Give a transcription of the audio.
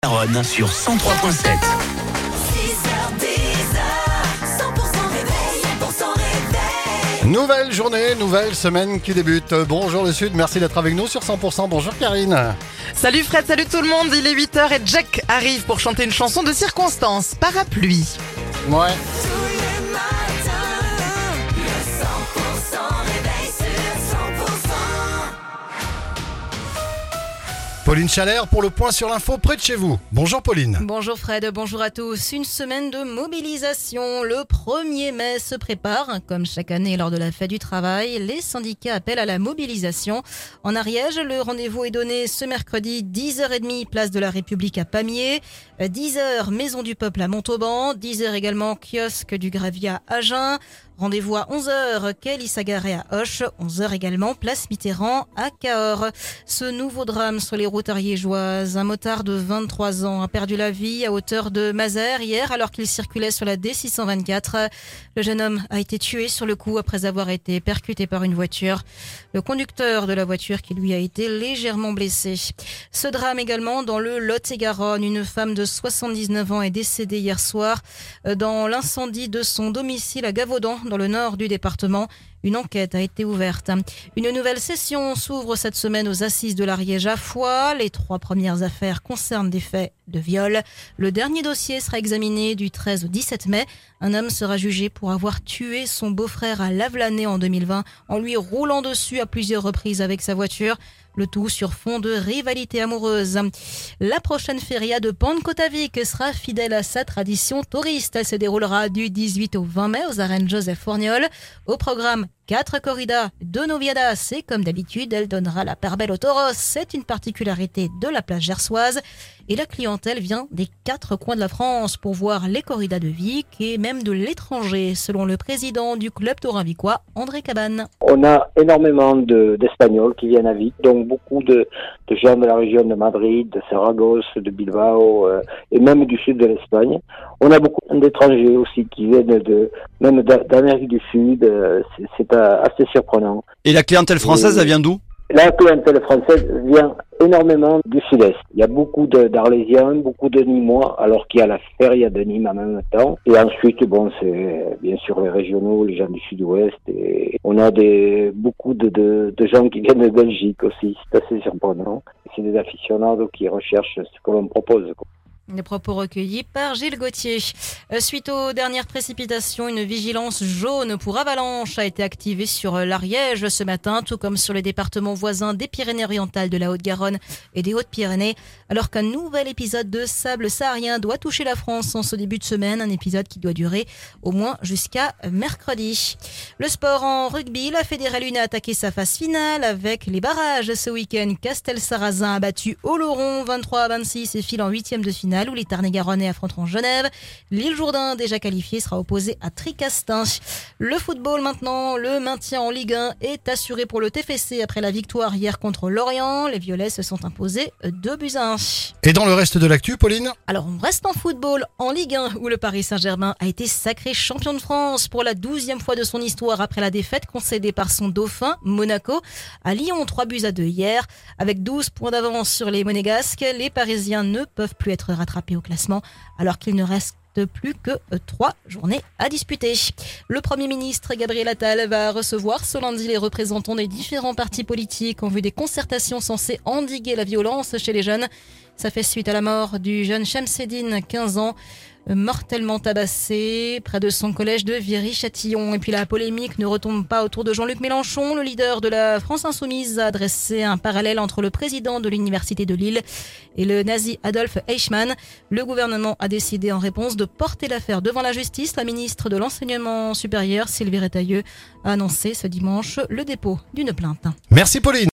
Garonne sur 103.7. Nouvelle journée, nouvelle semaine qui débute. Bonjour le Sud, merci d'être avec nous sur 100%. Bonjour Karine. Salut Fred, salut tout le monde, il est 8h et Jack arrive pour chanter une chanson de circonstance, Parapluie. Ouais. Pauline Chalère pour le point sur l'info près de chez vous. Bonjour Pauline. Bonjour Fred, bonjour à tous. Une semaine de mobilisation. Le 1er mai se prépare. Comme chaque année lors de la fête du travail, les syndicats appellent à la mobilisation. En Ariège, le rendez-vous est donné ce mercredi 10h30, place de la République à Pamiers. 10h, Maison du Peuple à Montauban. 10h également, kiosque du Gravier à Agen. Rendez-vous à 11h, quai Lissagaray à Auch. 11h également, place Mitterrand à Cahors. Ce nouveau drame sur les routes ariégeoises. Un motard de 23 ans a perdu la vie à hauteur de Mazères hier alors qu'il circulait sur la D624. Le jeune homme a été tué sur le coup après avoir été percuté par une voiture. Le conducteur de la voiture qui lui a été légèrement blessé. Ce drame également dans le Lot-et-Garonne. Une femme de 79 ans est décédée hier soir dans l'incendie de son domicile à Gavaudan, dans le nord du département. Une enquête a été ouverte. Une nouvelle session s'ouvre cette semaine aux assises de l'Ariège à Foix. Les 3 premières affaires concernent des faits de viol. Le dernier dossier sera examiné du 13 au 17 mai. Un homme sera jugé pour avoir tué son beau-frère à Lavelanet en 2020 en lui roulant dessus à plusieurs reprises avec sa voiture. Le tout sur fond de rivalité amoureuse. La prochaine feria de Pentecôte-à-Vic sera fidèle à sa tradition touriste. Elle se déroulera du 18 au 20 mai aux arènes Joseph Fourniol. Au programme 4 corridas, 2 noviadas et comme d'habitude, elle donnera la part belle au tauros. C'est une particularité de la plage gersoise. Et la clientèle vient des 4 coins de la France pour voir les corridas de Vic et même de l'étranger, selon le président du club taurin vicois, André Cabane. On a énormément d'Espagnols qui viennent à Vic, donc beaucoup de gens de la région de Madrid, de Saragosse, de Bilbao et même du sud de l'Espagne. On a beaucoup d'étrangers aussi qui viennent même d'Amérique du Sud. C'est assez surprenant. Et la clientèle française, elle vient d'où ? La clientèle française vient énormément du sud-est. Il y a beaucoup d'Arlésiens, beaucoup de Nîmois, alors qu'il y a la feria de Nîmes en même temps. Et ensuite, c'est bien sûr les régionaux, les gens du sud-ouest. Et on a beaucoup de gens qui viennent de Belgique aussi. C'est assez surprenant. C'est des aficionados qui recherchent ce que l'on propose. Les propos recueillis par Gilles Gauthier. Suite aux dernières précipitations, une vigilance jaune pour avalanche a été activée sur l'Ariège ce matin, tout comme sur les départements voisins des Pyrénées-Orientales, de la Haute-Garonne et des Hautes-Pyrénées, alors qu'un nouvel épisode de sable saharien doit toucher la France en ce début de semaine, un épisode qui doit durer au moins jusqu'à mercredi. Le sport en rugby, la Fédérale 1 a attaqué sa phase finale avec les barrages ce week-end. Castel-Sarrazin a battu Oloron 23-26 et file en 8e de finale, où les Tarn-et-Garonnais affronteront Genève. L'Île-Jourdain, déjà qualifié, sera opposé à Tricastin. Le football maintenant, le maintien en Ligue 1 est assuré pour le TFC après la victoire hier contre Lorient. Les Violets se sont imposés 2-1. Et dans le reste de l'actu, Pauline ? Alors on reste en football, en Ligue 1, où le Paris Saint-Germain a été sacré champion de France pour la 12e fois de son histoire après la défaite concédée par son dauphin, Monaco, à Lyon, 3-2 hier. Avec 12 points d'avance sur les Monégasques, les Parisiens ne peuvent plus être rattrapés au classement alors qu'il ne reste plus que 3 journées à disputer. Le Premier ministre Gabriel Attal va recevoir ce lundi les représentants des différents partis politiques en vue des concertations censées endiguer la violence chez les jeunes. Ça fait suite à la mort du jeune Chamseddine, 15 ans, mortellement tabassé près de son collège de Viry-Châtillon. Et puis la polémique ne retombe pas autour de Jean-Luc Mélenchon. Le leader de la France Insoumise a dressé un parallèle entre le président de l'Université de Lille et le nazi Adolf Eichmann. Le gouvernement a décidé en réponse de porter l'affaire devant la justice. La ministre de l'Enseignement supérieur, Sylvie Retailleau, a annoncé ce dimanche le dépôt d'une plainte. Merci Pauline.